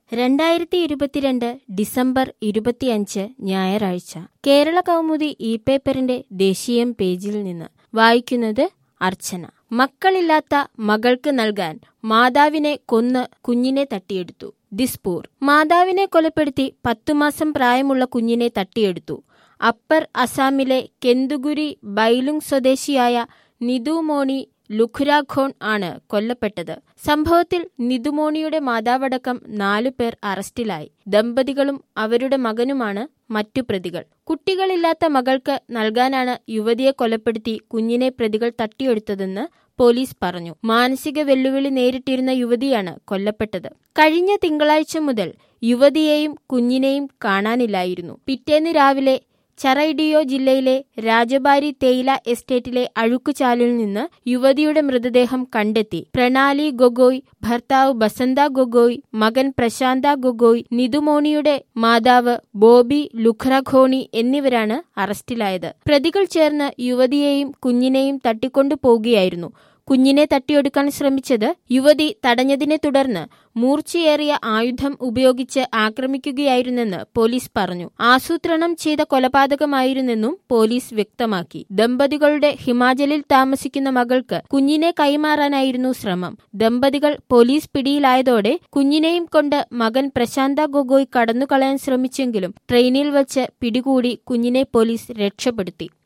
2022 December 25 ഞായറാഴ്ച കേരള കൗമുദി പേപ്പറിന്റെ ദേശീയം പേജിൽ നിന്ന് വായിക്കുന്നത് അർച്ചന. മക്കളില്ലാത്ത മകൾക്ക് നൽകാൻ മാതാവിനെ കൊന്ന് കുഞ്ഞിനെ തട്ടിയെടുത്തു. ദിസ്പൂർ. മാതാവിനെ കൊലപ്പെടുത്തി 10 മാസം പ്രായമുള്ള കുഞ്ഞിനെ തട്ടിയെടുത്തു. അപ്പർ അസാമിലെ കെന്തുഗുരി ബൈലുങ് സ്വദേശിയായ നിതുമോണി ലുഖുരാഖോൺ ആണ് കൊല്ലപ്പെട്ടത്. സംഭവത്തിൽ നിതുമോണിയുടെ മാതാവടക്കം 4 പേർ അറസ്റ്റിലായി. ദമ്പതികളും അവരുടെ മകനുമാണ് മറ്റു പ്രതികൾ. കുട്ടികളില്ലാത്ത മകൾക്ക് നൽകാനാണ് യുവതിയെ കൊലപ്പെടുത്തി കുഞ്ഞിനെ പ്രതികൾ തട്ടിയെടുത്തതെന്ന് പോലീസ് പറഞ്ഞു. മാനസിക വെല്ലുവിളി നേരിട്ടിരുന്ന യുവതിയാണ് കൊല്ലപ്പെട്ടത്. കഴിഞ്ഞ തിങ്കളാഴ്ച മുതൽ യുവതിയെയും കുഞ്ഞിനെയും കാണാനില്ലായിരുന്നു. പിറ്റേന്ന് രാവിലെ ചറൈഡിയോ ജില്ലയിലെ രാജബാരി തേയില എസ്റ്റേറ്റിലെ അഴുക്കുചാലിൽ നിന്ന് യുവതിയുടെ മൃതദേഹം കണ്ടെത്തി. പ്രണാലി ഗൊഗോയ്, ഭർത്താവ് ബസന്ത ഗൊഗോയ്, മകൻ പ്രശാന്ത ഗൊഗോയ്, നിതുമോണിയുടെ മാതാവ് ബോബി ലുഖ്രാഖോണി എന്നിവരാണ് അറസ്റ്റിലായത്. പ്രതികൾ ചേർന്ന് യുവതിയെയും കുഞ്ഞിനെയും തട്ടിക്കൊണ്ടു പോകുകയായിരുന്നു. കുഞ്ഞിനെ തട്ടിയെടുക്കാൻ ശ്രമിച്ചത് യുവതി തടഞ്ഞതിനെ തുടർന്ന് മൂർച്ചയേറിയ ആയുധം ഉപയോഗിച്ച് ആക്രമിക്കുകയായിരുന്നെന്ന് പോലീസ് പറഞ്ഞു. ആസൂത്രണം ചെയ്ത കൊലപാതകമായിരുന്നെന്നും പോലീസ് വ്യക്തമാക്കി. ദമ്പതികളുടെ ഹിമാചലിൽ താമസിക്കുന്ന മകൾക്ക് കുഞ്ഞിനെ കൈമാറാനായിരുന്നു ശ്രമം. ദമ്പതികൾ പോലീസ് പിടിയിലായതോടെ കുഞ്ഞിനെയും കൊണ്ട് മകൻ പ്രശാന്ത ഗൊഗോയ് കടന്നുകളയാൻ ശ്രമിച്ചെങ്കിലും ട്രെയിനിൽ വച്ച് പിടികൂടി കുഞ്ഞിനെ പോലീസ് രക്ഷപ്പെടുത്തി.